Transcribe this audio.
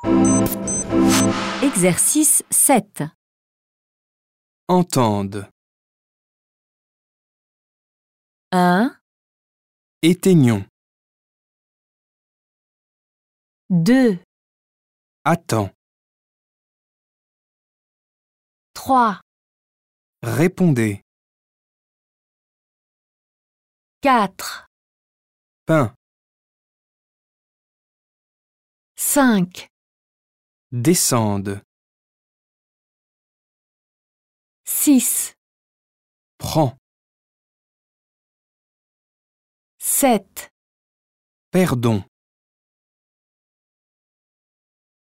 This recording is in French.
Exercice 7. Entende. 1, Éteignons. 2, Attends. 3, Répondez. 4, Pain. 5, Descende. 6, Prends. 7. Perdons.